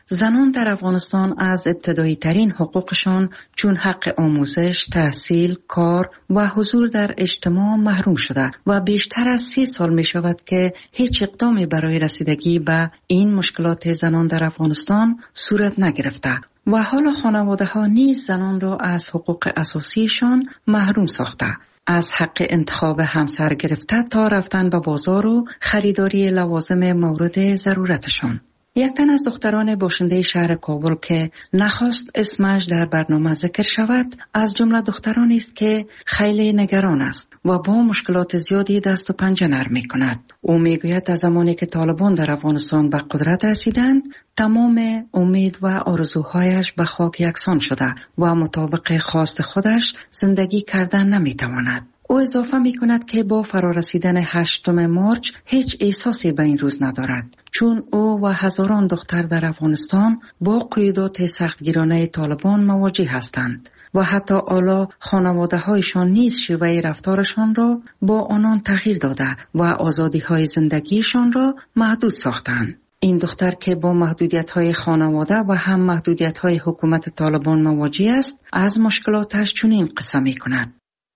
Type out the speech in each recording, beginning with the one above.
زنان در افغانستان از ابتدایی ترین حقوقشان چون حق آموزش، تحصیل، کار و حضور در اجتماع محروم شده و بیشتر از 30 سال می شود که هیچ اقدامی برای رسیدگی به این مشکلات زنان در افغانستان صورت نگرفته و حالا خانواده ها نیز زنان را از حقوق اساسیشان محروم ساخته. از حق انتخاب همسر گرفته تا رفتن به بازار و خریداری لوازم مورد ضرورتشان. یک تن از دختران باشنده شهر کابل که نخواست اسمش در برنامه ذکر شود، از جمله دخترانی است که خیلی نگران است و با مشکلات زیادی دست و پنجه نرم می کند. او می گوید از زمانی که طالبان در افغانستان به قدرت رسیدند، تمام امید و آرزوهایش به خاک یکسان شده و مطابق خواست خودش زندگی کردن نمی تواند. او اضافه می کند که با فرارسیدن 8 مارچ هیچ احساسی به این روز ندارد، چون او و هزاران دختر در افغانستان با قیودات سختگیرانه طالبان مواجه هستند و حتی حالا خانواده هایشان نیز شیوه رفتارشان را با آنان تغییر داده و آزادی های زندگیشان را محدود ساختند. این دختر که با محدودیت های خانواده و هم محدودیت های حکومت طالبان مواجه است، از مشکلاتش چنین قصه می کند.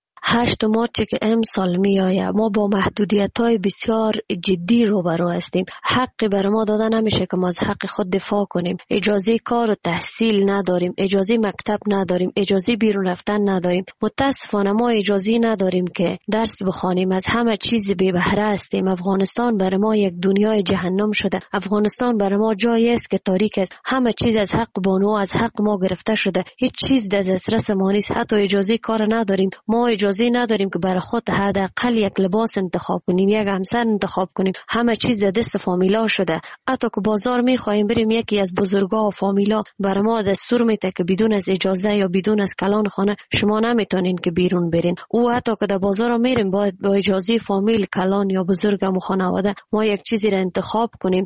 8 مارچ که امسال می آید، ما با محدودیت‌های بسیار جدی روبرو هستیم. حقی بر ما داده نمیشه که ما از حق خود دفاع کنیم. اجازه کار و تحصیل نداریم، اجازه مکتب نداریم، اجازه بیرون رفتن نداریم. متاسفانه ما اجازه نداریم که درس بخوانیم. از همه چیز بی بهره هستیم. افغانستان بر ما یک دنیای جهنم شده. افغانستان بر ما جایی است که تاریک است. همه چیز از حق بانو از حق ما گرفته شده. هیچ چیز در دسترس ما نیست. حتی اجازه کار نداریم. ما اجازه نداریم که برای خود حداقل یک لباس انتخاب کنیم، یک همسر انتخاب کنیم. همه چیز در دست فامیلا شده. حتی که بازار میخوایم بریم، یکی از بزرگا و فامیلا برای ما دستور میده که بدون از اجازه یا بدون از کلان خانه شما نمیتونین که بیرون برین. او حتی که در بازار میریم باید با اجازه فامیل، کلان یا بزرگم و خانواده ما یک چیزی را انتخاب کنیم.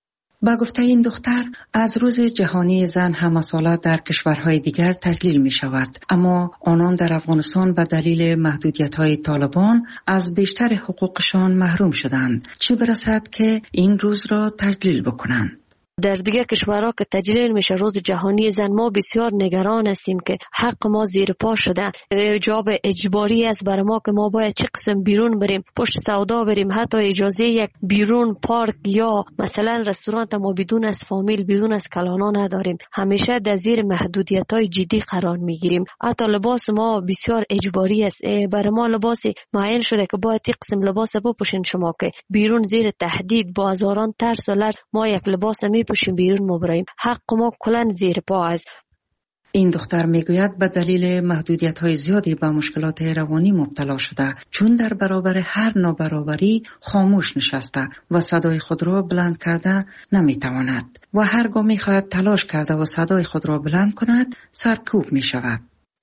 با گفته این دختر، از روز جهانی زن هم‌مساله در کشورهای دیگر تجلیل می شود، اما آنان در افغانستان به دلیل محدودیت‌های طالبان از بیشتر حقوقشان محروم شدند، چه برسد که این روز را تجلیل بکنند. در دیگه کشورها که تجلیل میشه روز جهانی زن، ما بسیار نگران هستیم که حق ما زیر پا شده. حجاب اجباری است برای ما که ما باید چه قسم بیرون بریم، پشت سودا بریم، حتی اجازه یک بیرون پارک یا مثلا رستوران ما بدون از فامیل، بدون از کلانا نداریم. همیشه در زیر محدودیت‌های جدی قرار میگیریم. حتی لباس ما بسیار اجباری است. برای ما لباس معین شده که باید یک قسم لباس بپوشین شما که بیرون زیر تهدید با هزاران ترس و لرز ما یک لباس پوشیم بیرون مبرایم. حق ما کلن زیر پا است. این دختر میگوید به دلیل محدودیت‌های زیادی به مشکلات روانی مبتلا شده، چون در برابر هر نابرابری خاموش نشسته و صدای خود را بلند کرده نمیتواند و هرگاه میخواهد تلاش کرده و صدای خود را بلند کند سرکوب میشود.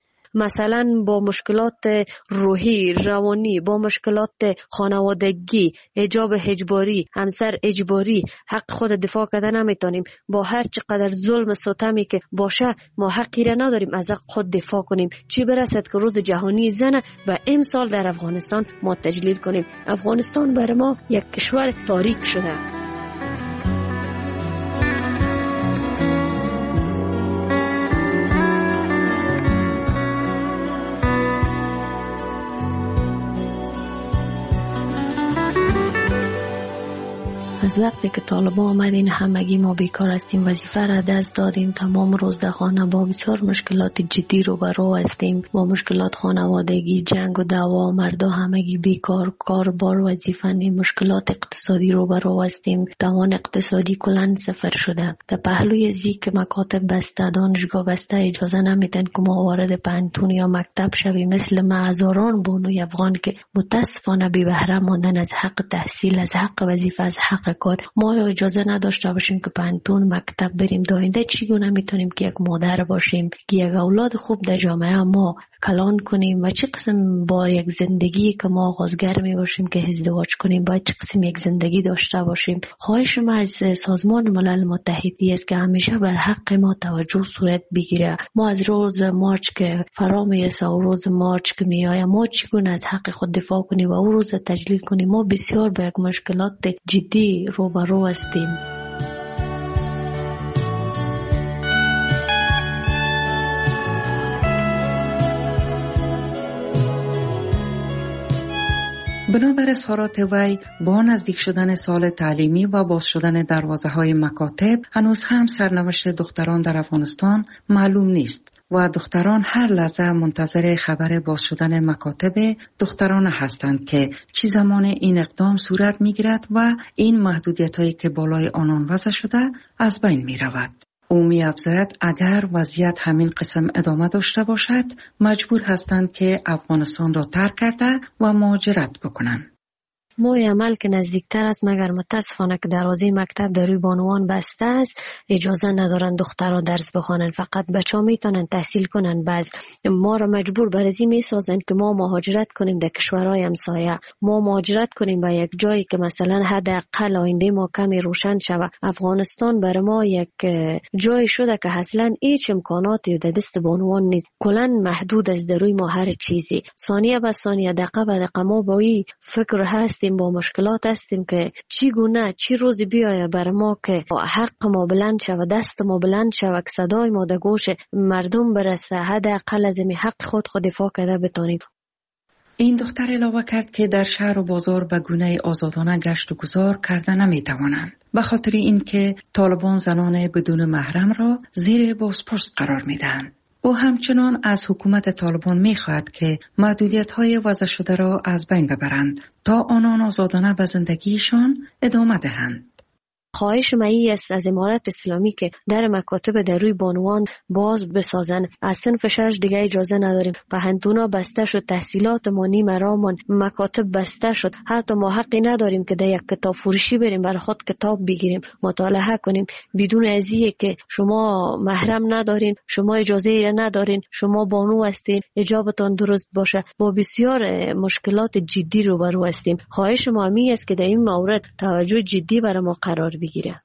مثلا با مشکلات روحی، روانی، با مشکلات خانوادگی، حجاب اجباری، همسر اجباری، حق خود دفاع کردن نمیتونیم. با هر چقدر ظلم ستمی که باشه ما حقی را نداریم از حق خود دفاع کنیم. چی برسد که روز جهانی زن و امسال در افغانستان ما تجلیل کنیم. افغانستان برای ما یک کشور تاریک شده. از وقتی که طالبان آمدین همگی ما بیکار هستیم، وظیفه را دست دادیم، تمام روز در خانه با بسیار مشکلات جدی روبرو هستیم، با مشکلات خانوادگی، جنگ و دعوا، مردا همگی بیکار، کار بار وظیفه نیم، مشکلات اقتصادی روبرو هستیم، توان اقتصادی کلان صفر شده. در پهلوی که مکاتب بسته، دانشگاه بسته، اجازه نمیدن که ما وارد پانتون یا مکتب شویم. مثل ما هزاران بانوی افغان که متاسفانه بی بهره ماندن از حق تحصیل، از حق وظیفه، از حق کار. ما اجازه نداشته باشیم که پانتون مکتب بریم. داینده چگونه میتونیم که یک مادر باشیم که یک اولاد خوب در جامعه ما کلان کنیم و چه قسم با یک زندگی که ما آغازگر می باشیم که ازدواج کنیم باید چه قسم یک زندگی داشته باشیم. خواهش ما از سازمان ملل متحدی است که همیشه بر حق ما توجه صورت بگیره. ما از روز مارچ که فرا میرسه و روز مارچ که میآید ما چگونه از حق خود دفاع کنیم و او روز تجلیل کنیم. ما بسیار با یک مشکلات جدی روبرو هستیم. بنابر اظهارات وی با نزدیک شدن سال تعلیمی و باز شدن دروازه‌های مکاتب هنوز هم سرنوشت دختران در افغانستان معلوم نیست و دختران هر لحظه منتظر خبر باز شدن مکاتب دختران هستند که چه زمان این اقدام صورت می‌گیرد و این محدودیت‌هایی که بالای آنان وضع شده از بین می‌رود. او می‌افزاید اگر وضعیت همین قسم ادامه داشته باشد مجبور هستند که افغانستان را ترک کرده و مهاجرت بکنند. ماه عمل که نزدیکتر است مگر متاسفانه که دروازه مکتب در روی بانوان بسته است، اجازه ندارن دخترها درس بخوانن، فقط بچه‌ها میتونن تحصیل کنن. بعض ما را مجبور بر ازی میسازن که ما مهاجرت کنیم در کشورهای همسایه، ما مهاجرت کنیم به یک جایی که مثلا حداقل آینده ما کمی روشن شود. افغانستان برای ما یک جای شده که اصلا هیچ امکاناتی در دست بانوان نیست، کلا محدود است در روی ما هر چیزی. ثانیه به ثانیه، دقیقه به دقیقه ما با این فکر هست، با مشکلات هستیم که چی گونه چی روزی بیایه بر ما که حق ما بلند شود، دست ما بلند شود، که صدای ما در گوش مردم برسه، حداقل از این حق خود دفاع کرده بتانیم. این دختر علاوه کرد که در شهر و بازار به گونه آزادانه گشت و گذار کرده نمیتوانند، به خاطر اینکه طالبان زنان بدون محرم را زیر بازپرس قرار میدهند. او همچنان از حکومت طالبان می‌خواهد که محدودیت‌های وضع شده را از بین ببرند تا آنان آزادانه به زندگیشان ادامه دهند. خواهش مایی است از امارت اسلامی که در مکاتب در روی بانوان باز بسازن. از صنف 6 دیگه اجازه نداریم. پهنتونا بسته شد، تحصیلات ما نیمه رامان، مکاتب بسته شد. حتی ما حقی نداریم که در یک کتاب فروشی بریم برای خود کتاب بگیریم مطالعه کنیم بدون ازیه که شما محرم ندارین، شما اجازه ندارین، شما بانو هستین، حجابتان درست باشه. با بسیار مشکلات جدی روبرو هستیم. خواهش ما می است که در این مورد توجه جدی برای ما قرار بگیره.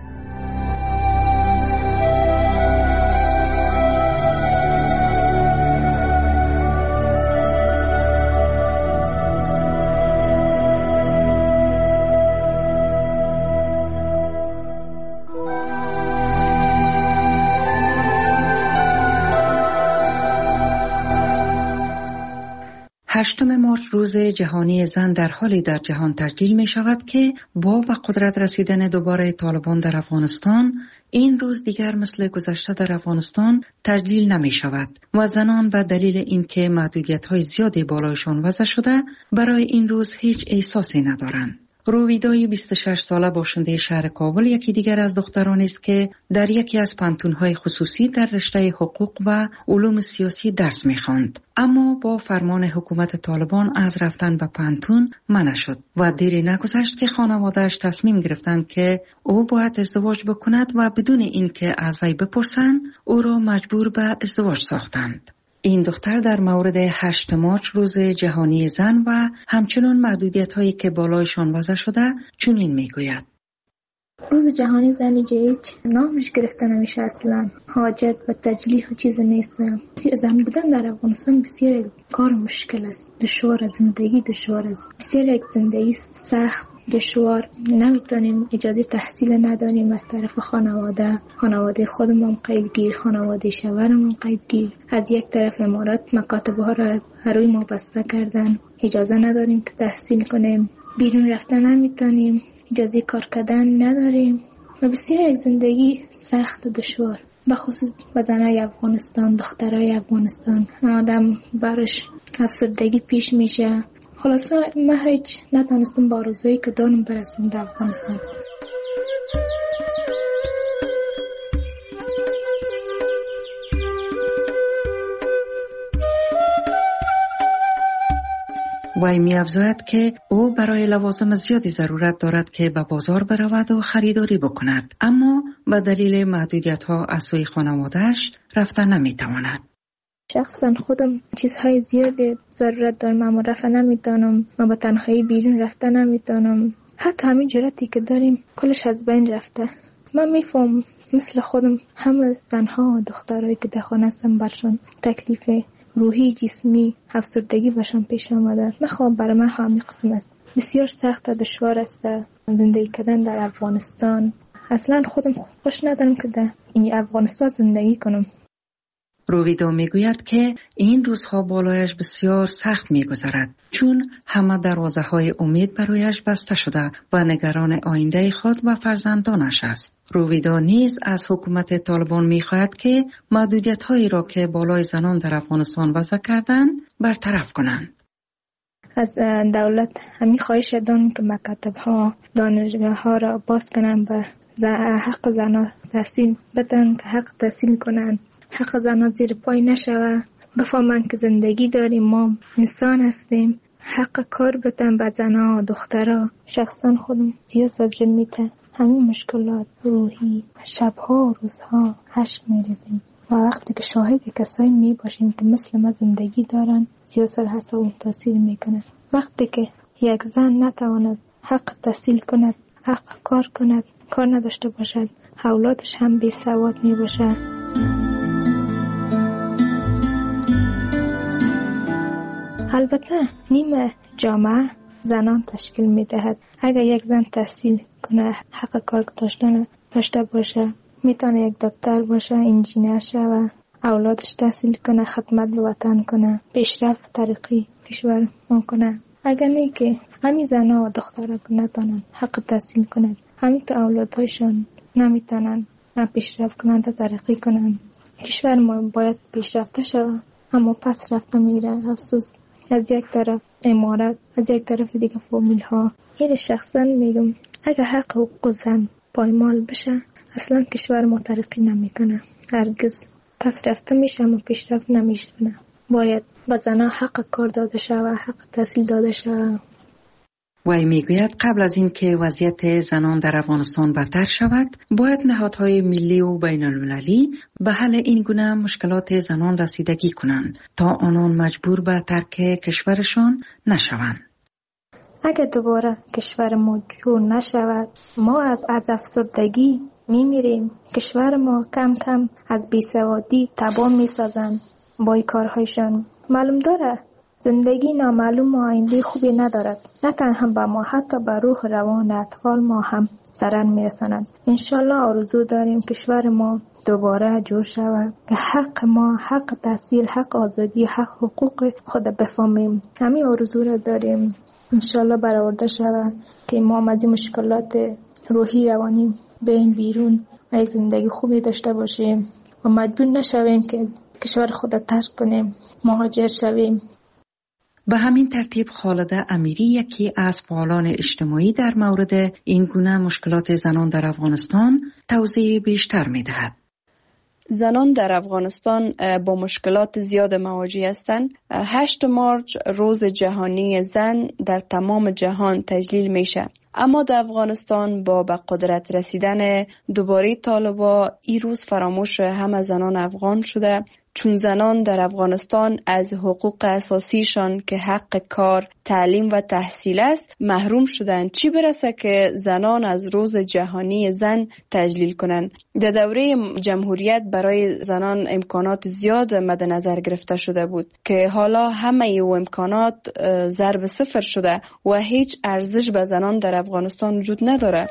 هشتم مارچ روز جهانی زن در حالی در جهان تجلیل می شود که با به قدرت رسیدن دوباره طالبان در افغانستان این روز دیگر مثل گذشته در افغانستان تجلیل نمی شود و زنان به دلیل اینکه محدودیت‌های زیادی بالایشان وضع شده برای این روز هیچ احساسی ندارند. رویدای 26 ساله باشنده شهر کابل یکی دیگر از دخترانی است که در یکی از پانتون‌های خصوصی در رشته حقوق و علوم سیاسی درس می‌خواند، اما با فرمان حکومت طالبان از رفتن به پانتون منع شد و دیری نگذشت که خانواده‌اش تصمیم گرفتند که او باید ازدواج بکند و بدون اینکه از وی بپرسند او را مجبور به ازدواج ساختند. این دختر در مورد 8 مارچ روز جهانی زن و همچنین محدودیت‌هایی که بالایشان وضع شده چنین میگوید: روز جهانی زن هیچ نامش گرفته نمیشه، اصلا حاجت و تجلیل و چیز نیست. زن بودن در افغانستان بسیار کار مشکل است، دشوار، زندگی دشوار است، بسیار یک زندگی سخت دشوار. نمیتونیم اجازه تحصیل نداریم از طرف خانواده خودمون قیدگیر، خانواده شوهرمون قیدگیر. از یک طرف امارات مکاتب ها را روی ما بسته کردن، اجازه نداریم که تحصیل کنیم، بیرون رفتن نمیتونیم، اجازه کار کردن نداریم و بسیار یک زندگی سخت و دشوار. بخصوص زنای افغانستان، دخترای افغانستان، آدم برش افسردگی پیش میشه. خلاصه ما هیچ نتونستم با آرزویی که دارم برسیم در افغانستان. وی می‌افزاید که او برای لوازم زیادی ضرورت دارد که به بازار برود و خریداری بکند، اما به دلیل محدودیت‌ها از سوی خانواده‌اش رفتن نمی‌تواند. شخصا خودم چیزهای زیادی ضرورت دارم اما رفتن نمیتونم، ما با تنهایی بیرون رفتن نمیتونم. حتی همین جرأتی که داریم کلش از بین رفته. من میفهم مثل خودم همه زنها و دخترایی که در خانه هستن برشان تکلیف روحی، جسمی، افسردگی برشان پیش آمده. نخواهم برای من همین قسم است. بسیار سخت و دشوار است زندگی کردن در افغانستان. اصلا خودم خوش ندارم که در این افغانستان زندگی کنم. رویدا میگوید که این روزها بالایش بسیار سخت میگذرد چون همه دروازه‌های امید برایش بسته شده و نگران آینده خود و فرزندانش است. رویدا نیز از حکومت طالبان میخواهد که محدودیت‌هایی را که بالای زنان در افغانستان وضع کردند برطرف کنند. از دولت همین خواهش دارم که مکاتب‌ها، دانشگاه‌ها را باز کنند و حق زنان تحصیل بدن که حق تحصیل کنند. حق زنان زیر پای نشود. بفهمن که زندگی داریم، ما انسان هستیم. حق کار بدن به زنان و دخترها. شخصا خودم زیاد زجر میده. همین مشکلات روحی شبها و روزها اشک میریزیم و وقتی که شاهد کسایی میباشیم که مثل ما زندگی دارن زیاد سر حساب تاثیر میکنه. وقتی که یک زن نتواند حق تحصیل کند، حق کار کند، کار نداشته باشد، اولادش هم بی سواد می باشد. البته نیمه جامعه زنان تشکیل می دهد. اگر یک زن تحصیل کنه، حق کار داشته باشه، میتونه یک دکتر باشه، انجینر شه، اولادش تحصیل کنه، خدمت به وطن کنه، پیشرفت ترقی کشور ما کنه. اگر نه که همین زنها و دخترها نتونن حق تحصیل کنند، همین که اولادهایشان نمیتونن پیشرفت کنند و ترقی کنند، کشور ما باید پیشرفته شود اما پس رفته میره. افسوس، از یک طرف امارت، از یک طرف دیگه فامیل ها. این شخصا میگم اگر حق حقوق زن پایمال بشه اصلا کشور ما ترقی نمیکنه، هرگز پس رفته میشه اما پیشرفت نمیشه. باید به زنها حق کار داده شود، حق تحصیل داده شود. وی میگوید قبل از این که وضعیت زنان در افغانستان بدتر شود، باید نهادهای ملی و بین المللی به حل این گونه مشکلات زنان رسیدگی کنند تا آنان مجبور به ترک کشورشان نشوند. اگر دوباره کشور ما جور نشود، ما از افسردگی میمیریم. کشور ما کم کم از بیسوادی تباه میسازند با این کارهایشان. معلوم داره زندگی نامعلوم و آینده خوبی ندارد. نه تنها به ما، حتی به روح روان اطفال ما هم ضرر میرساند. انشالله آرزو داریم کشور ما دوباره جور شود که حق ما، حق تحصیل، حق آزادی، حق حقوق خود بفهمیم. همین آرزو را داریم. انشالله برآورده شود که ما از مشکلات روحی روانی بریم بیرون و یک زندگی خوبی داشته باشیم و مجبور نشویم که کشور خود را ترک کنیم، مهاجر شویم. به همین ترتیب خالده امیری، یکی از فعالان اجتماعی در مورد این گونه مشکلات زنان در افغانستان، توضیح بیشتر می دهد. زنان در افغانستان با مشکلات زیاد مواجه هستند. 8 مارچ روز جهانی زن در تمام جهان تجلیل میشه. اما در افغانستان با به قدرت رسیدن دوباره طالبان این روز فراموش همه زنان افغان شده، چون زنان در افغانستان از حقوق اساسیشان که حق کار، تعلیم و تحصیل است محروم شدند. چی برسه که زنان از روز جهانی زن تجلیل کنند. در دوره جمهوریت برای زنان امکانات زیاد مد نظر گرفته شده بود که حالا همه او امکانات ضرب صفر شده و هیچ ارزش به زنان در افغانستان وجود نداره.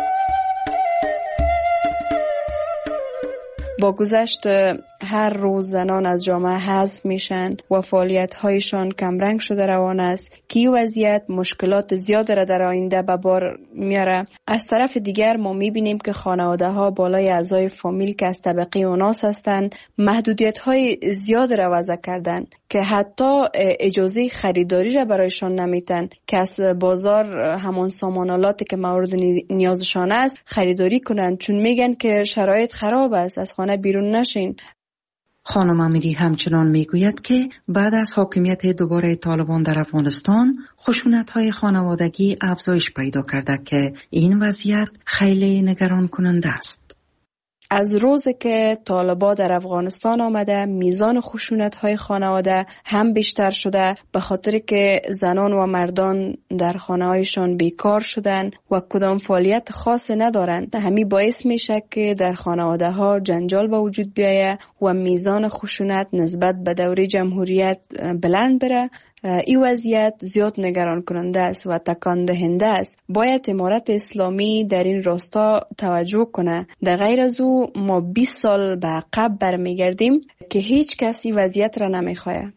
با گذشت هر روز زنان از جامعه حذف میشن و فعالیت‌هایشان کمرنگ شده روان است که این وضعیت مشکلات زیاد را در آینده به بار میاره. از طرف دیگر ما میبینیم که خانواده‌ها بالای اعضای فامیل که از طبقه اوناس هستند محدودیت‌های زیاد را وضع کردن که حتی اجازه خریداری را برایشان نمیتن که از بازار همان سامانالاتی که مورد نیازشان است خریداری کنند، چون میگن که شرایط خراب است، از خانه بیرون نشین. خانم امیری همچنان میگوید که بعد از حاکمیت دوباره طالبان در افغانستان خشونت‌های خانوادگی افزایش پیدا کرده که این وضعیت خیلی نگران کننده است. از روزی که طالبان در افغانستان آمده میزان خشونت‌های خانواده هم بیشتر شده، به خاطر که زنان و مردان در خانه‌هایشان بیکار شدن و کدام فعالیت خاص ندارند. همین باعث میشه که در خانواده‌ها جنجال به وجود بیاید و میزان خشونت نسبت به دوره جمهوریت بلند بره، این وضعیت زیاد نگران کننده است و تکان دهنده است. باید امارت اسلامی در این راستا توجه کنه. در غیر از او ما 20 سال به عقب برمیگردیم که هیچ کسی وضعیت را نمیخواه.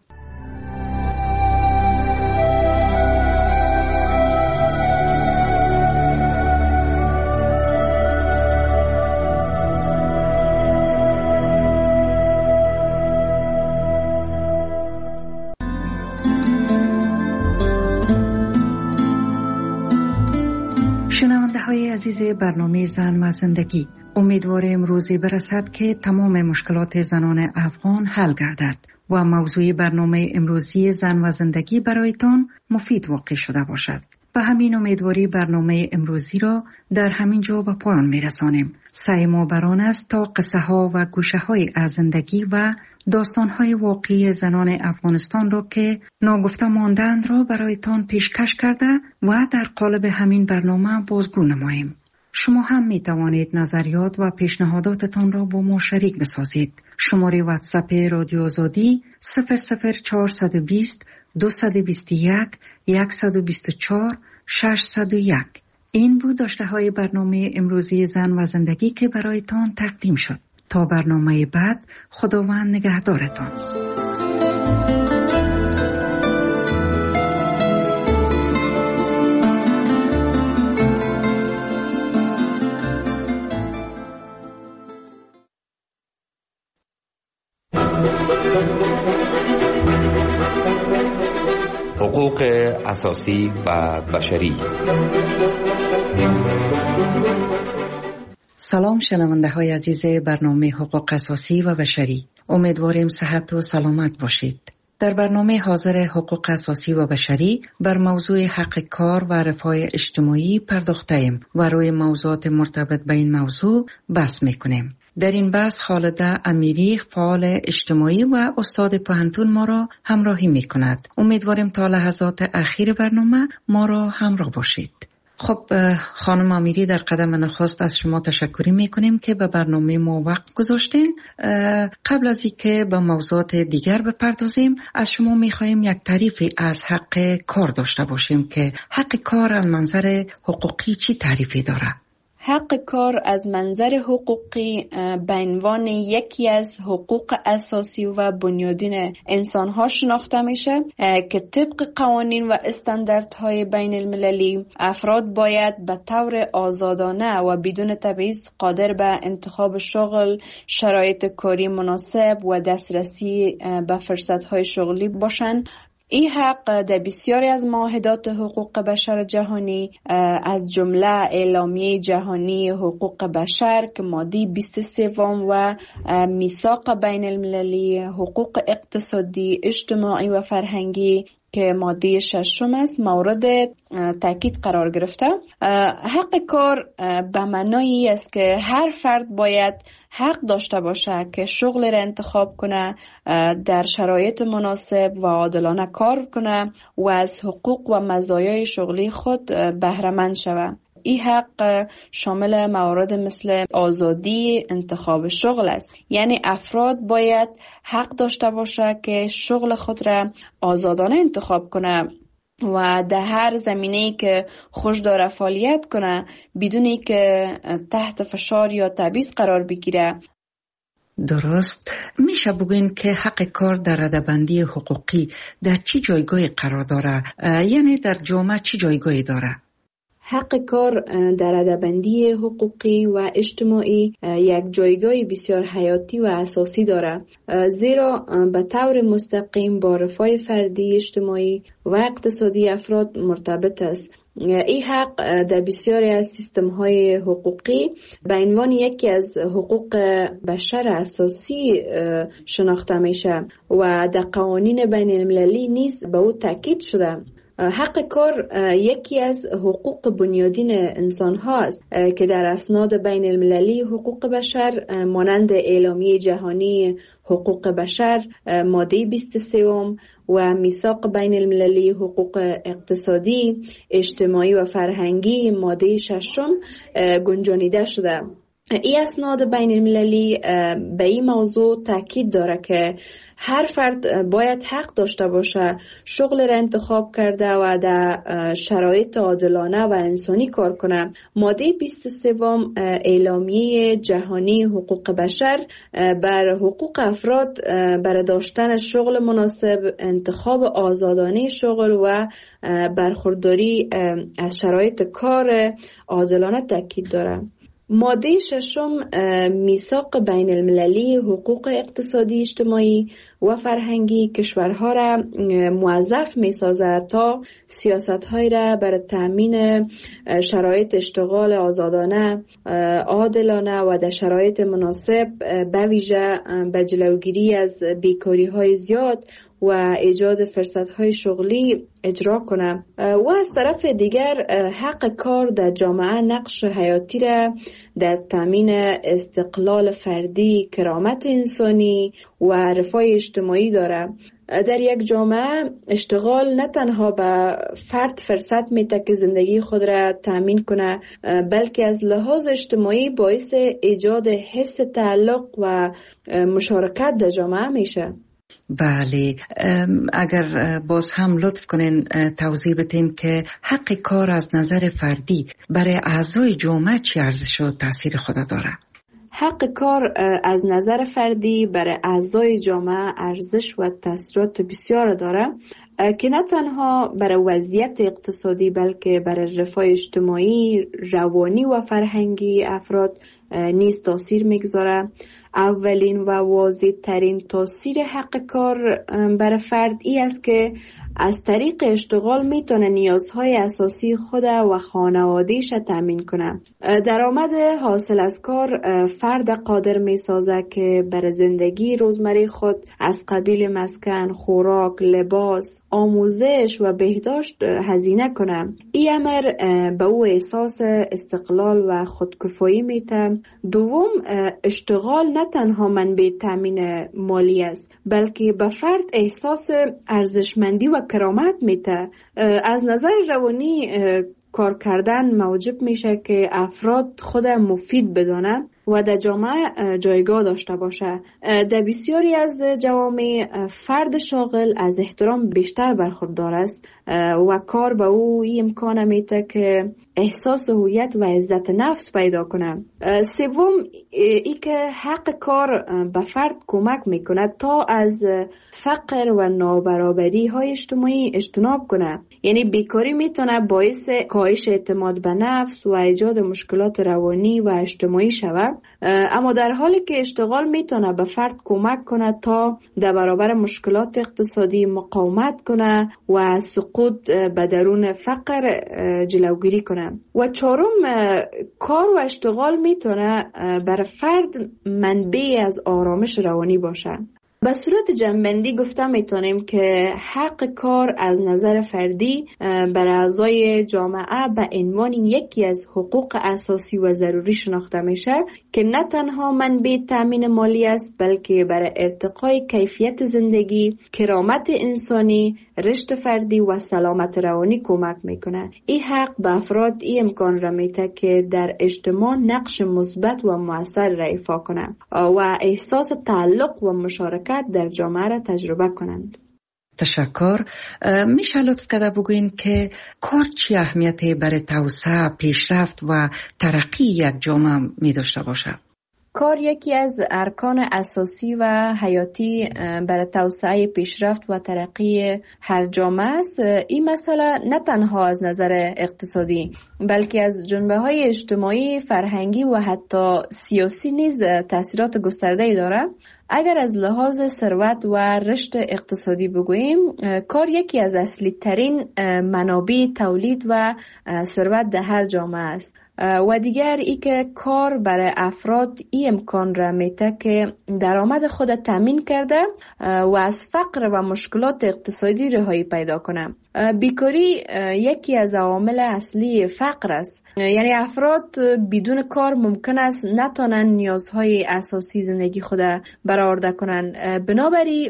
شنونده های عزیز برنامه زن و زندگی، امیدواریم روزی برسد که تمام مشکلات زنان افغان حل گردد و موضوع برنامه امروزی زن و زندگی برایتان مفید واقع شده باشد. به همین امیدواری برنامه امروزی را در همین جا به پایان میرسانیم. سعی ما بران است تا قصه ها و گوشه های از زندگی و داستان های واقعی زنان افغانستان را که ناگفته ماندند را برایتان پیشکش کرده و در قالب همین برنامه بازگو نماییم. شما هم می توانید نظریات و پیشنهاداتتان را با ما شریک بسازید. شماره واتساپ رادیو آزادی 00420 221 124 601. این بود داشته های برنامه امروزی زن و زندگی که برایتان تقدیم شد. تا برنامه بعد، خداوند نگهدارتان. حقوق اساسی و بشری. سلام شنونده های عزیز برنامه حقوق اساسی و بشری. امیدواریم صحت و سلامت باشید. در برنامه حاضر حقوق اساسی و بشری بر موضوع حق کار و رفاه اجتماعی پرداخته‌ایم و روی موضوعات مرتبط به این موضوع بحث می‌کنیم. در این بحث خالده امیری، فعال اجتماعی و استاد پوهنتون ما را همراهی می‌کند. امیدواریم تا لحظات اخیر برنامه ما را همراه باشید. خب خانم امیری، در قدم نخست از شما تشکر میکنیم که به برنامه ما وقت گذاشتین. قبل از اینکه به موضوعات دیگر بپردازیم، از شما میخواهیم یک تعریفی از حق کار داشته باشیم که حق کار از منظر حقوقی چی تعریفی داره؟ حق کار از منظر حقوقی به عنوان یکی از حقوق اساسی و بنیادین انسان‌ها شناخته میشه که طبق قوانین و استانداردهای بین المللی افراد باید به طور آزادانه و بدون تبعیض قادر به انتخاب شغل، شرایط کاری مناسب و دسترسی به فرصت‌های شغلی باشند. این حق در بسیاری از معاهدات حقوق بشر جهانی از جمله اعلامیه جهانی حقوق بشر که ماده 23 و میثاق بین المللی حقوق اقتصادی، اجتماعی و فرهنگی که ماده 6 است مورد تاکید قرار گرفته. حق کار به معنای است که هر فرد باید حق داشته باشه که شغل را انتخاب کنه، در شرایط مناسب و عادلانه کار کنه و از حقوق و مزایای شغلی خود بهره مند شود. این حق شامل موارد مثل آزادی انتخاب شغل است. یعنی افراد باید حق داشته باشه که شغل خود را آزادانه انتخاب کنه و در هر زمینه‌ای که خوش داره فعالیت کنه بدون که تحت فشار یا تبعیض قرار بگیره. درست. میشه بگوین که حق کار در رده‌بندی حقوقی در چی جایگاهی قرار داره؟ یعنی در جامعه چی جایگاهی داره؟ حق کار در رده‌بندی حقوقی و اجتماعی یک جایگاه بسیار حیاتی و اساسی دارد، زیرا به طور مستقیم با رفاه فردی، اجتماعی و اقتصادی افراد مرتبط است. این حق در بسیاری از سیستم‌های حقوقی به عنوان یکی از حقوق بشر اساسی شناخته میشه و در قوانین بین المللی نیز به او تاکید شده. حق کار یکی از حقوق بنیادین انسان هاست که در اسناد بین المللی حقوق بشر مانند اعلامیه جهانی حقوق بشر ماده 23 و میثاق بین المللی حقوق اقتصادی، اجتماعی و فرهنگی ماده 6 گنجانیده شده. این اسناد بین المللی به این موضوع تاکید داره که هر فرد باید حق داشته باشه شغل را انتخاب کرده و در شرایط عادلانه و انسانی کار کنه. ماده 23 اعلامیه جهانی حقوق بشر بر حقوق افراد برای داشتن شغل مناسب، انتخاب آزادانه شغل و برخورداری از شرایط کار عادلانه تاکید داره. ماده 6 میثاق بین المللی حقوق اقتصادی، اجتماعی و فرهنگی کشورها را موظف می سازد تا سیاست‌های را برای تأمین شرایط اشتغال آزادانه، عادلانه و در شرایط مناسب به ویژه به جلوگیری از بیکاری‌های زیاد و ایجاد فرصت‌های شغلی اجرا کنه و از طرف دیگر حق کار در جامعه نقش حیاتی را در تامین استقلال فردی، کرامت انسانی و رفاه اجتماعی داره. در یک جامعه اشتغال نه تنها به فرد فرصت میده که زندگی خود را تامین کنه، بلکه از لحاظ اجتماعی باعث ایجاد حس تعلق و مشارکت در جامعه میشه. بله، اگر باز هم لطف کنین توضیح بدین که حق کار از نظر فردی برای اعضای جامعه چی ارزش و تاثیر خود داره؟ حق کار از نظر فردی برای اعضای جامعه ارزش و تاثیرات بسیار داره که نه تنها برای وضعیت اقتصادی بلکه برای رفاه اجتماعی، روانی و فرهنگی افراد نیز تاثیر میگذاره. اولین و واضح ترین تاثیر حق کار برای فرد ای است که از طریق اشتغال میتونه نیازهای اساسی خود و خانوادهش تامین کنه. درآمد حاصل از کار فرد قادر میسازه که برای زندگی روزمره خود از قبیل مسکن، خوراک، لباس، آموزش و بهداشت هزینه کنه. این امر به او احساس استقلال و خودکفایی میده. دوم، اشتغال نه تنها منبع تامین مالی است بلکه به فرد احساس ارزشمندی و کرامت میده. از نظر روانی کار کردن موجب میشه که افراد خود مفید بدانند و در جامعه جایگاه داشته باشه. در بسیاری از جوامع فرد شاغل از احترام بیشتر برخوردار است و کار به او این امکان میده که احساس هویت و عزت نفس پیدا کنه. سوم، ای که حق کار به فرد کمک میکنه تا از فقر و نابرابری های اجتماعی اجتناب کنه. یعنی بیکاری میتونه باعث کاهش اعتماد به نفس و ایجاد مشکلات روانی و اجتماعی شود، اما در حالی که اشتغال میتونه به فرد کمک کنه تا در برابر مشکلات اقتصادی مقاومت کنه و سقوط به درون فقر جلوگیری کنه. و چهارم، کار و اشتغال میتونه بر فرد منبع از آرامش روانی باشه. به صورت جمع‌بندی گفته میتونیم که حق کار از نظر فردی برای اعضای جامعه به عنوان یکی از حقوق اساسی و ضروری شناخته میشه که نه تنها منبع تامین مالی است بلکه برای ارتقای کیفیت زندگی، کرامت انسانی، رشد فردی و سلامت روانی کمک میکنه. این حق به افراد این امکان را میده که در اجتماع نقش مثبت و مؤثر را ایفا کنند و احساس تعلق و مشارکت در جامعه را تجربه کنند. تشکر. میشه لطف کرده بگوین که کار چی اهمیتی برای توسعه، پیشرفت و ترقی یک جامعه می داشته باشه؟ کار یکی از ارکان اساسی و حیاتی برای توسعه، پیشرفت و ترقی هر جامعه است. این مسئله نه تنها از نظر اقتصادی بلکه از جنبه‌های اجتماعی، فرهنگی و حتی سیاسی نیز تأثیرات گسترده‌ای دارد. اگر از لحاظ ثروت و رشد اقتصادی بگوییم، کار یکی از اصلی ترین منابع تولید و ثروت در هر جامعه است. و دیگر ای که کار برای افراد این امکان را میده که درآمد خود تامین کرده و از فقر و مشکلات اقتصادی رهایی پیدا کنه. بیکاری یکی از عوامل اصلی فقر است. یعنی افراد بدون کار ممکن است نتونن نیازهای اساسی زندگی خود برآورده کنن. بنابراین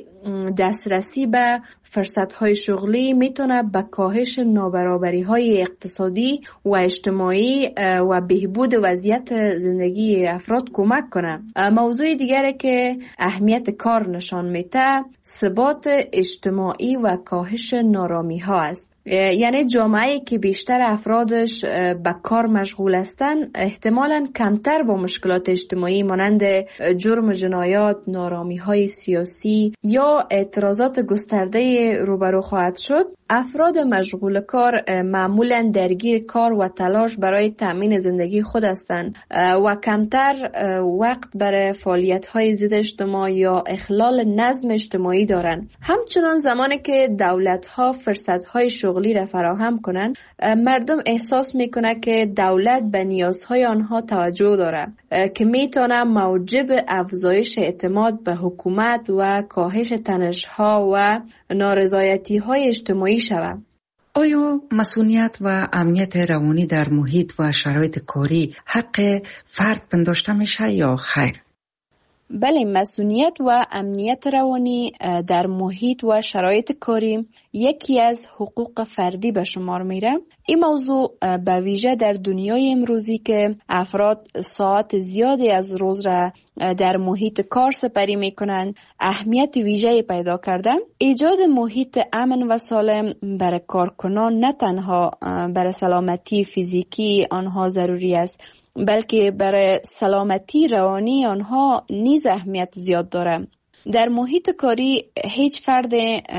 دسترسی به فرصت‌های شغلی میتونه به کاهش نابرابری‌های اقتصادی و اجتماعی و بهبود وضعیت زندگی افراد کمک کنه. موضوع دیگری که اهمیت کار نشان میده ثبات اجتماعی و کاهش نارامی‌ها است. یعنی جامعه‌ای که بیشتر افرادش به کار مشغول هستند احتمالاً کمتر با مشکلات اجتماعی مانند جرم و جنایات، نارامی‌های سیاسی یا اعتراضات گسترده روبرو خواهد شد. افراد مشغول کار معمولاً درگیر کار و تلاش برای تأمین زندگی خود هستند و کمتر وقت برای فعالیت‌های ضد اجتماع یا اخلال نظم اجتماعی دارند. همچنان زمانی که دولت‌ها فرصت‌های شغلی را فراهم کنند، مردم احساس می‌کنند که دولت به نیازهای آنها توجه دارد که می‌تواند موجب افزایش اعتماد به حکومت و کاهش تنش‌ها و نارضایتی‌های اجتماعی شود. آیا مسئولیت و امنیت روانی در محیط و شرایط کاری حق فرد پنداشته میشه یا خیر؟ بله، مسئولیت و امنیت روانی در محیط و شرایط کاری یکی از حقوق فردی به شمار میره. این موضوع به ویژه در دنیای امروزی که افراد ساعت زیادی از روز را در محیط کار سپری میکنند اهمیت ویژه‌ای پیدا کرده. ایجاد محیط امن و سالم برای کارکنان نه تنها برای سلامتی فیزیکی آنها ضروری است، بلکه برای سلامتی روانی آنها نیز اهمیت زیاد دارد. در محیط کاری هیچ فرد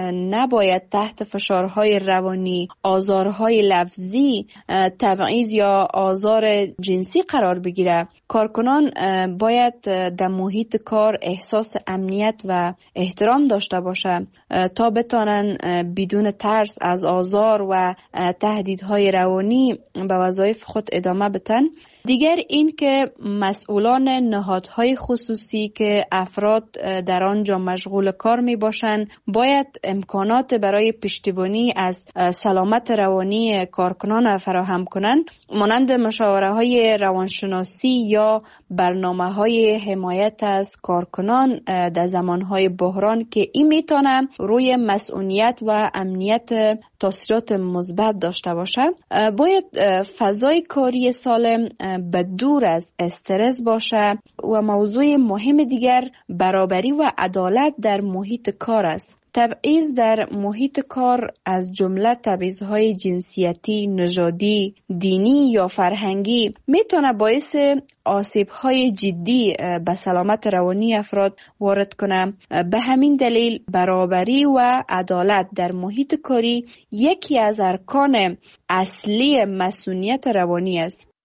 نباید تحت فشارهای روانی، آزارهای لفظی، تبعیض یا آزار جنسی قرار بگیرد. کارکنان باید در محیط کار احساس امنیت و احترام داشته باشند تا بتوانند بدون ترس از آزار و تهدیدهای روانی به وظایف خود ادامه بدن. دیگر این که مسئولان نهادهای خصوصی که افراد در آنجا مشغول کار می باشند باید امکانات برای پشتیبانی از سلامت روانی کارکنان فراهم کنند، مانند مشاوره های روانشناسی یا برنامه های حمایت از کارکنان در زمانهای بحران که این میتونه روی مسئولیت و امنیت تاثیرات مثبت داشته باشد. باید فضای کاری سالم به دور از استرس باشه و موضوع مهم دیگر برابری و عدالت در محیط کار است. تبعیض در محیط کار از جمله تبعیض‌های جنسیتی، نژادی، دینی یا فرهنگی میتونه باعث آسیب‌های جدی به سلامت روانی افراد وارد کنه. به همین دلیل برابری و عدالت در محیط کاری یکی از ارکان اصلی مسئولیت روانی است.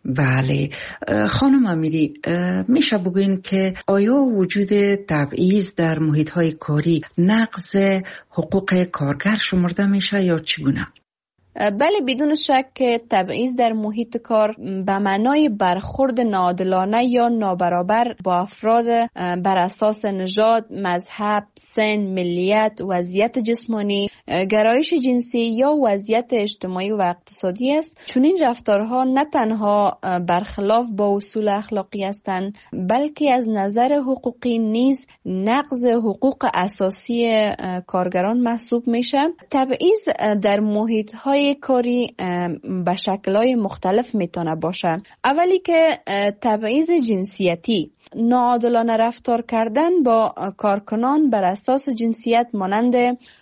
بله خانم امیری، میشه بگوین که آیا وجود تبعیض در محیط‌های کاری نقض حقوق کارگر شمرده میشه یا چگونه؟ بله، بدون شک تبعیض در محیط کار به معنای برخورد ناعادلانه یا نابرابر با افراد بر اساس نژاد، مذهب، سن، ملیت، وضعیت جسمانی، گرایش جنسی یا وضعیت اجتماعی و اقتصادی است. چون این رفتارها نه تنها برخلاف با اصول اخلاقی هستند، بلکه از نظر حقوقی نیز نقض حقوق اساسی کارگران محسوب میشه. تبعیض در محیط‌های کاری به شکل‌های مختلف میتونه باشه. اولی که تبعیض جنسیتی، ناعادلانه رفتار کردن با کارکنان بر اساس جنسیت مانند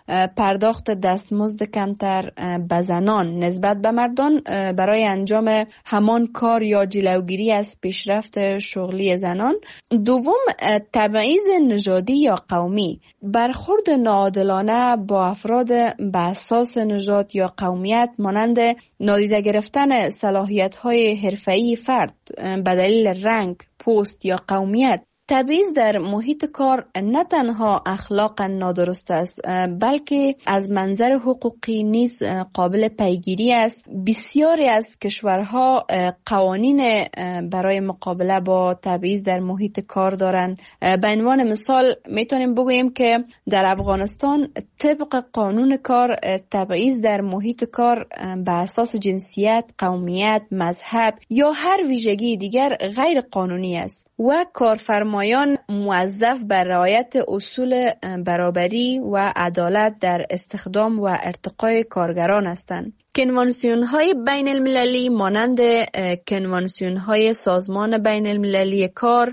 پرداخت دستمزد کمتر به زنان نسبت به مردان برای انجام همان کار یا جلوگیری از پیشرفت شغلی زنان. دوم، تبعیض نژادی یا قومی، برخورد ناعادلانه با افراد به اساس نژاد یا قومیت مانند نادیده گرفتن صلاحیت‌های حرفه‌ای فرد به دلیل رنگ، پوست یا قومیت. تبعیض در محیط کار نه تنها اخلاقا نادرست است بلکه از منظر حقوقی نیز قابل پیگیری است. بسیاری از کشورها قوانین برای مقابله با تبعیض در محیط کار دارند. به عنوان مثال میتونیم بگوییم که در افغانستان طبق قانون کار تبعیض در محیط کار به اساس جنسیت، قومیت، مذهب یا هر ویژگی دیگر غیر قانونی است و کارفرمایان موظف بر رعایت اصول برابری و عدالت در استخدام و ارتقای کارگران هستند. کنوانسیون های بین المللی مانند کنوانسیون های سازمان بین المللی کار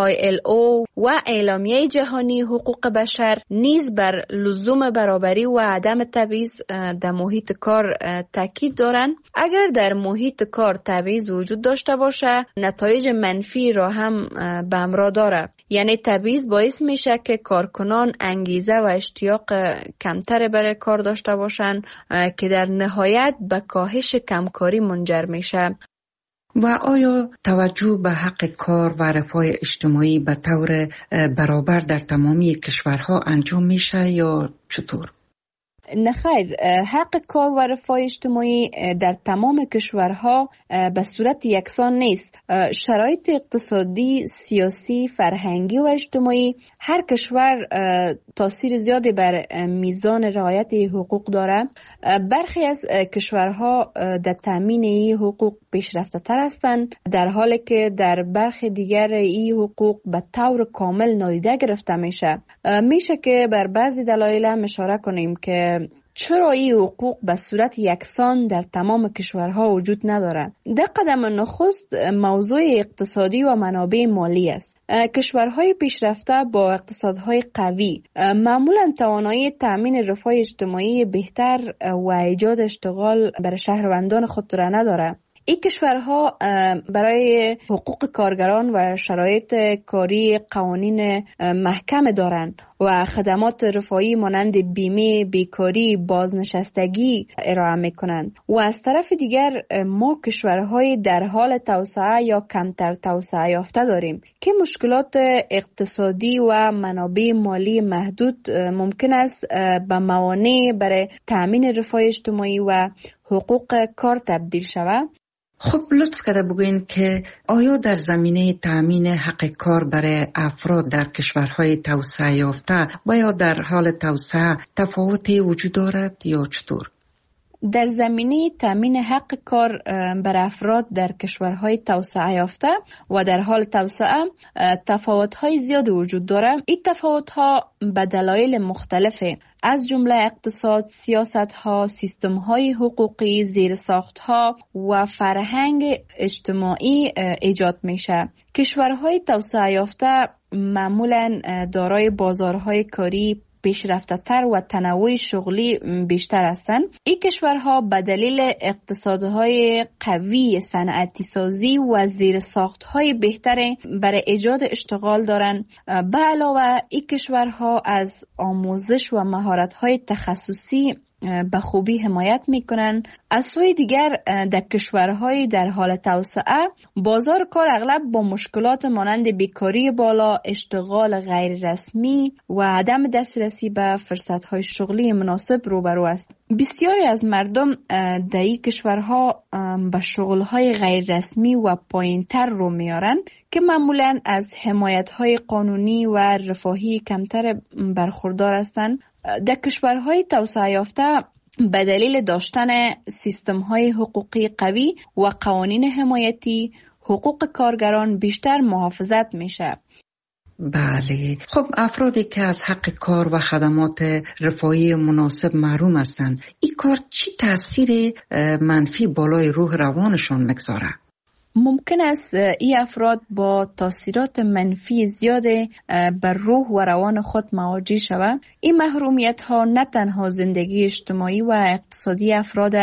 ILO و اعلامیه جهانی حقوق بشر نیز بر لزوم برابری و عدم تبعیض در محیط کار تاکید دارند. اگر در محیط کار تبعیض وجود داشته باشه نتایج منفی را هم به همراه داره. یعنی تبعیض باعث میشه که کارکنان انگیزه و اشتیاق کمتر برای کار داشته باشند که در نهایت به کاهش کمکاری منجر میشه. و آیا توجه به حق کار و رفاه اجتماعی به طور برابر در تمامی کشورها انجام میشه یا چطور؟ نه خیر، حق کار و رفاه اجتماعی در تمام کشورها به صورت یکسان نیست. شرایط اقتصادی، سیاسی، فرهنگی و اجتماعی هر کشور تاثیر زیادی بر میزان رعایت حقوق داره. برخی از کشورها در تامین این حقوق پیشرفته تر هستند، در حالی که در برخی دیگر این حقوق به طور کامل نادیده گرفته میشه. میشه که بر بعضی دلایل هم اشاره کنیم که چرا این حقوق به صورت یکسان در تمام کشورها وجود ندارد. در قدم نخست موضوع اقتصادی و منابع مالی است. کشورهای پیشرفته با اقتصادهای قوی معمولا توانایی تامین رفاه اجتماعی بهتر و ایجاد اشتغال برای شهروندان خود را ندارد. این کشورها برای حقوق کارگران و شرایط کاری قوانین محکم دارند و خدمات رفاهی مانند بیمه، بیکاری، بازنشستگی ارائه میکنند. و از طرف دیگر ما کشورهای در حال توسعه یا کمتر توسعه یافته داریم که مشکلات اقتصادی و منابع مالی محدود ممکن است به موانع برای تامین رفاه اجتماعی و حقوق کار تبدیل شود. خب لطف کرده بگوین که آیا در زمینه تأمین حق کار برای افراد در کشورهای توسعه یافته و یا در حال توسعه تفاوتی وجود دارد یا چطور؟ در زمینه تامین حق کار برای افراد در کشورهای توسعه یافته و در حال توسعه تفاوت‌های زیاد وجود دارد. این تفاوت‌ها به دلایل مختلفه، از جمله اقتصاد، سیاست‌ها، سیستم‌های حقوقی، زیرساخت‌ها و فرهنگ اجتماعی ایجاد میشه. کشورهای توسعه یافته معمولاً دارای بازارهای کاری پیشرفته تر و تنوع شغلی بیشتر هستند. این کشورها به دلیل اقتصادهای قوی، صنعتی سازی و زیرساختهای بهتر برای ایجاد اشتغال دارند. به علاوه این کشورها از آموزش و مهارت‌های تخصصی به خوبی حمایت میکنن. از سوی دیگر در کشورهای در حال توسعه بازار کار اغلب با مشکلات مانند بیکاری بالا، اشتغال غیر رسمی و عدم دسترسی به فرصتهای شغلی مناسب روبرو است. بسیاری از مردم در این کشورها به شغلهای غیر رسمی و پایینتر رو میارن که معمولاً از حمایتهای قانونی و رفاهی کمتر برخوردار هستند. در کشورهای توسعه یافته به دلیل داشتن سیستم‌های حقوقی قوی و قوانین حمایتی، حقوق کارگران بیشتر محافظت میشه. بله. خب افرادی که از حق کار و خدمات رفاهی مناسب محروم هستند، این کار چی تأثیر منفی بالای روح روانشان میگذاره؟ ممکن است این افراد با تاثیرات منفی زیاد بر روح و روان خود مواجه شوند. این محرومیت ها نه تنها زندگی اجتماعی و اقتصادی افراد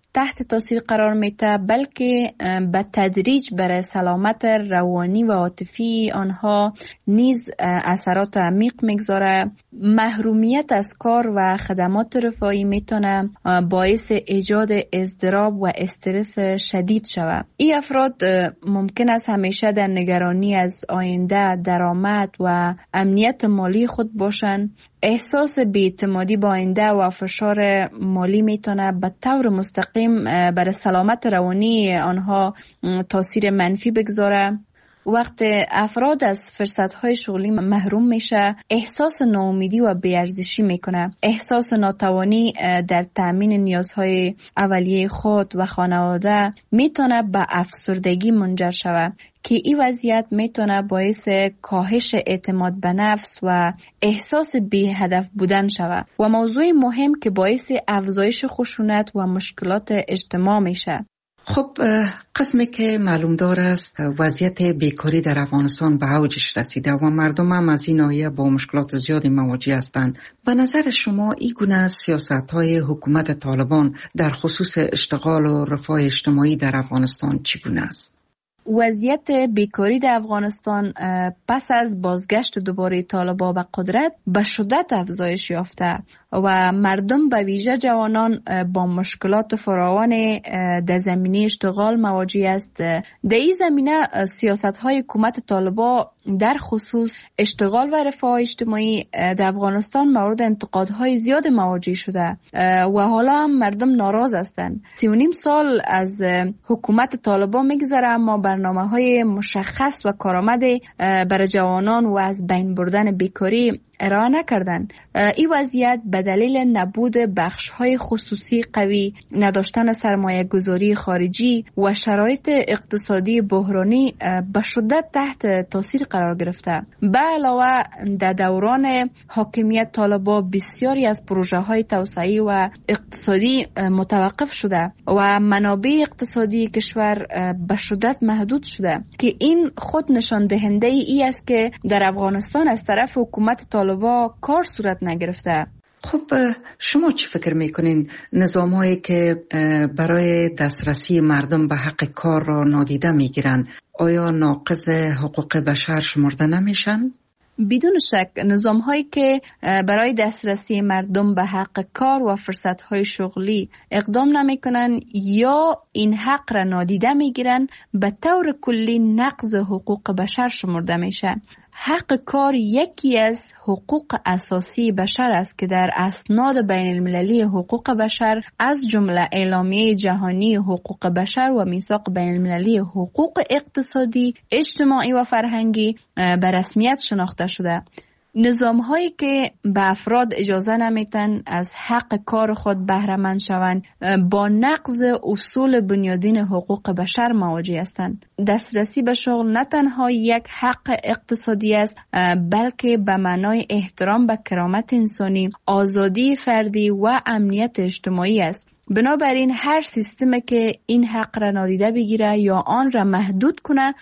تحت تاثیر قرار میده، بلکه به تدریج برای سلامت روانی و عاطفی آنها نیز اثرات عمیق میگذاره. محرومیت از کار و خدمات رفاهی میتونه باعث ایجاد اضطراب و استرس شدید شود. این افراد ممکن است همیشه در نگرانی از آینده، درآمد و امنیت مالی خود باشند. احساس بی‌اعتمادی با آینده و فشار مالی میتونه به طور مستقیم بر سلامت روانی آنها تاثیر منفی بگذاره. وقت افراد از فرصت‌های شغلی محروم میشه، احساس ناامیدی و بی‌ارزشی میکنه. احساس ناتوانی در تأمین نیازهای اولیه خود و خانواده میتونه به افسردگی منجر شود که این وضعیت میتونه باعث کاهش اعتماد به نفس و احساس بی هدف بودن شود و موضوع مهم که باعث افزایش خشونت و مشکلات اجتماع میشه. خب قسمی که معلوم دار است وضعیت بیکاری در افغانستان به اوجش رسیده و مردم هم از این ناحیه با مشکلات زیادی مواجه هستند. به نظر شما این گونه سیاست‌های حکومت طالبان در خصوص اشتغال و رفاه اجتماعی در افغانستان چگونه است؟ وضعیت بیکاری در افغانستان پس از بازگشت دوباره طالبان به قدرت به شدت افزایش یافته و مردم به ویژه جوانان با مشکلات فراوان در زمینه اشتغال مواجه است. در این زمینه سیاست‌های حکومت طالبان در خصوص اشتغال و رفاه اجتماعی در افغانستان مورد انتقادهای زیاد مواجه شده و حالا هم مردم ناراض هستند. 3.5 سال از حکومت طالبان میگذره اما برنامه‌های مشخص و کارآمد برای جوانان و از بین بردن بیکاری ارائه نکردن. این وضعیت به دلیل نبود بخش‌های خصوصی قوی، نداشتن سرمایه گذاری خارجی و شرایط اقتصادی بحرانی به شدت تحت تاثیر قرار گرفته. به علاوه در دوران حاکمیت طالبان بسیاری از پروژه‌های توسعه‌ای و اقتصادی متوقف شده و منابع اقتصادی کشور به شدت محدود شده که این خود نشان دهنده ای است که در افغانستان از طرف حکومت طالبان کار صورت نگرفته. خب شما چی فکر میکنین نظامایی که برای دسترسی مردم به حق کار را نادیده میگیرن آیا ناقض حقوق بشر شمرده نمیشن؟ بدون شک نظام‌هایی که برای دسترسی مردم به حق کار و فرصت‌های شغلی اقدام نمی‌کنند یا این حق را نادیده می‌گیرند به طور کلی نقض حقوق بشر شمرده میشن. حق کار یکی از حقوق اساسی بشر است که در اسناد بین المللی حقوق بشر از جمله اعلامیه جهانی حقوق بشر و میثاق بین المللی حقوق اقتصادی، اجتماعی و فرهنگی به رسمیت شناخته شده. نظام‌هایی که به افراد اجازه نمیتن از حق کار خود بهره مند شوند با نقض اصول بنیادین حقوق بشر مواجه هستند. دسترسی به شغل نه تنها یک حق اقتصادی است بلکه به معنای احترام به کرامت انسانی، آزادی فردی و امنیت اجتماعی است. بنابراین هر سیستمی که این حق را نادیده بگیره یا آن را محدود کنه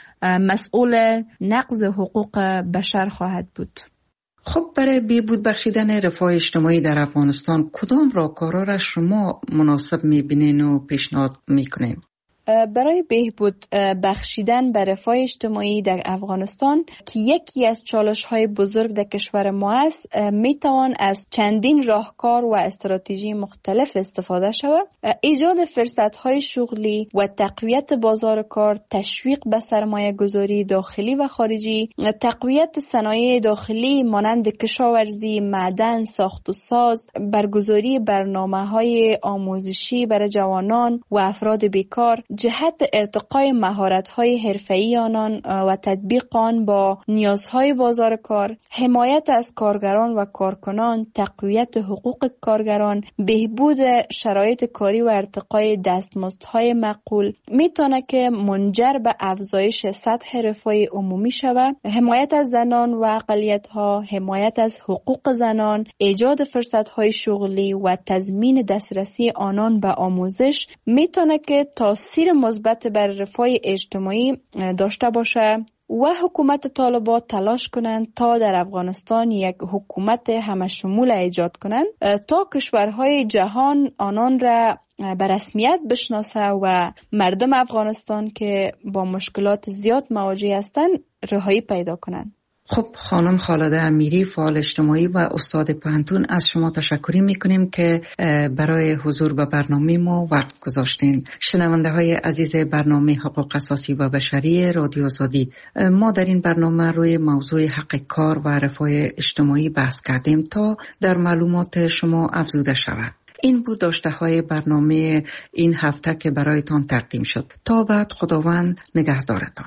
مسئول نقض حقوق بشر خواهد بود. خب برای بهبود بخشیدن رفاه اجتماعی در افغانستان کدام راهکارها را شما مناسب می‌بینین و پیشنهاد می‌کنین؟ برای بهبود بخشیدن به رفاه اجتماعی در افغانستان که یکی از چالش‌های بزرگ در کشور ما است میتوان از چندین راهکار و استراتژی مختلف استفاده شود. ایجاد فرصت‌های شغلی و تقویت بازار کار، تشویق به سرمایه گذاری داخلی و خارجی، تقویت صنایع داخلی مانند کشاورزی، معدن، ساخت و ساز، برگزاری برنامه‌های آموزشی برای جوانان و افراد بیکار، جهت ارتقای مهارت‌های حرفه‌ای آنان و تطبیق آن با نیازهای بازار کار، حمایت از کارگران و کارکنان، تقویت حقوق کارگران، بهبود شرایط کاری و ارتقای دستمزدهای معقول میتونه که منجر به افزایش سطح رفاه عمومی شود. حمایت از زنان و اقلیت‌ها، حمایت از حقوق زنان، ایجاد فرصت‌های شغلی و تضمین دسترسی آنان به آموزش میتونه که تاثیر مثبت بر رفاه اجتماعی داشته باشه. و حکومت طالبان تلاش کنند تا در افغانستان یک حکومت همشمول ایجاد کنند تا کشورهای جهان آنان را به رسمیت بشناسه و مردم افغانستان که با مشکلات زیاد مواجه هستند رهایی پیدا کنند. خب خانم خالده امیری، فعال اجتماعی و استاد پوهنتون، از شما تشکر میکنیم که برای حضور به برنامه ما وقت گذاشتین. شنونده های عزیز برنامه حقوق اساسی و بشری رادیو آزادی، ما در این برنامه روی موضوع حق کار و رفاه اجتماعی بحث کردیم تا در معلومات شما افزوده شود. این بود داشته های برنامه این هفته که برایتان تقدیم شد. تا بعد، خداوند نگهدارتان.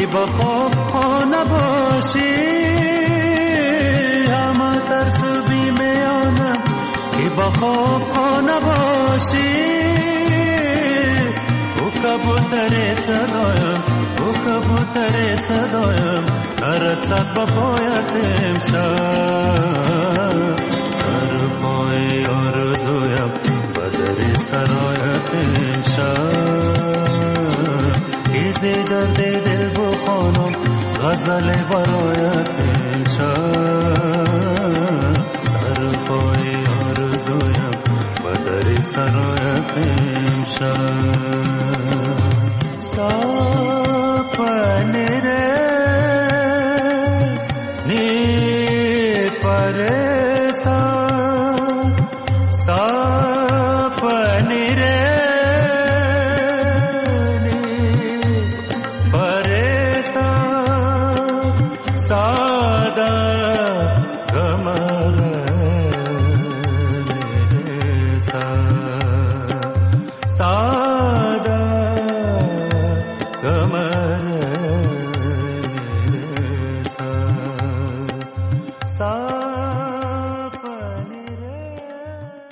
بخواب ها نباشی همه ترس بیمیانم که بخواب ها نباشی او کبوتر صدایم او کبوتر صدایم نرسد به پایت امشب سر پای آرزویم بدر سرایت امشب کیزی درد دل بخوانم غزل برایت امشب سر پای آرزویم بدر سرایت امشب سپنی ره نی پرسان سپنی ره sa